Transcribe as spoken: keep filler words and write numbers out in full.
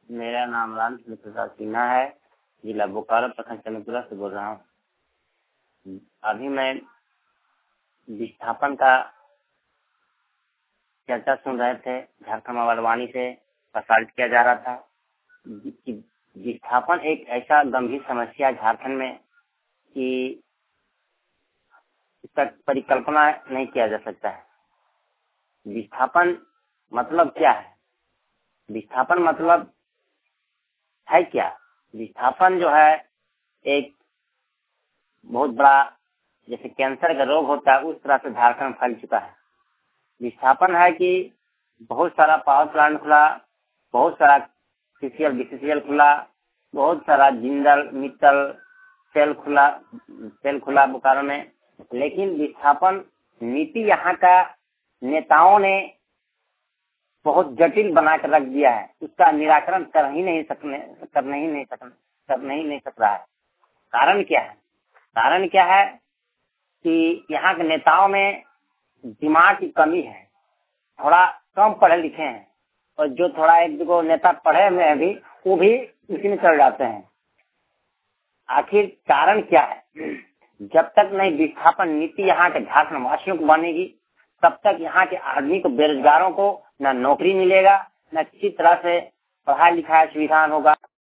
मेरा नाम रामचंद्र प्रसाद सिन्हा है, जिला बोकारो प्रखंड चंद्रपुरा से बोल रहा हूँ। अभी मैं विस्थापन का चर्चा सुन रहे थे, झारखंड आवाज़वाणी से प्रसारित किया जा रहा था कि विस्थापन एक ऐसा गंभीर समस्या झारखंड में कि इसका परिकल्पना नहीं किया जा सकता है। विस्थापन मतलब क्या है? विस्थापन मतलब है क्या? विस्थापन जो है एक बहुत बड़ा, जैसे कैंसर का रोग होता है, उस तरह से झारखंड फैल चुका है। विस्थापन है कि बहुत सारा पावर प्लांट खुला, बहुत सारा सीसीएल बीसीसीएल खुला, बहुत सारा जिंदल मित्तल सेल खुला सेल खुला बोकारो में, लेकिन विस्थापन नीति यहाँ का नेताओं ने बहुत जटिल बना कर रख दिया है। उसका निराकरण कर ही नहीं सकने करने ही नहीं सकने कर नहीं नहीं सक रहा है। कारण क्या है? कारण क्या है कि यहाँ के नेताओं में दिमाग की कमी है, थोड़ा कम पढ़े लिखे हैं, और जो थोड़ा एक दो नेता पढ़े हुए हैं भी, वो भी उसी में चल जाते हैं। आखिर कारण क्या है? जब तक नहीं विस्थापन नीति यहाँ के झारखंड वासियों को बनेगी, तब तक यहाँ के आदमी को, बेरोजगारों को न नौकरी मिलेगा, न किसी तरह से पढ़ाई लिखाई सुविधा होगा।